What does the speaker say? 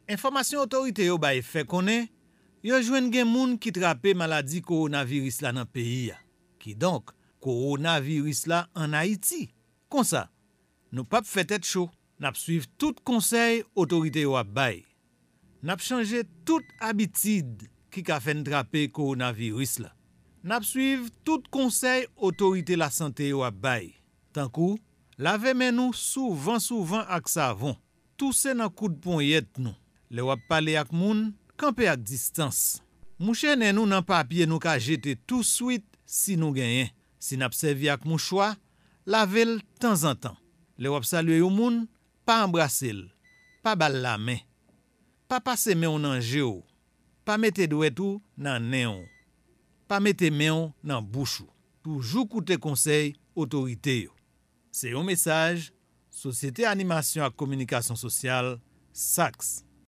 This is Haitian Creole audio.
Information autorité yo bay fait connaît, yo jwenn gen moun qui trape maladie coronavirus la dans pays ya. Qui donc coronavirus la en Haïti. Comme ça, nous pas fait tête chaud, n'a suivre tout conseil autorité yo bay. N'a changer toute habitude qui ka fait traper coronavirus la. N'a suivre tout conseil autorité la santé yo bay. Tant kou laver men nou souvent ak savon. Tousse nan coup de poignette nou. Le wap pale ak moun, kampe ak distance. Mouche nen nou nan papier nou ka jete tout suite si nou genyen. Si nap servi ak mouchoua, lavel temps en temps. Le wap salue yon moun, pa embrassel, pa bal la main. Pa passe men nan jeu, pa mette douet ou nan nen ou. Pa mette men ou nan bouche ou. Toujou koute conseil autorité yo. C'est un message Société Animation et Communication Sociale, SACS.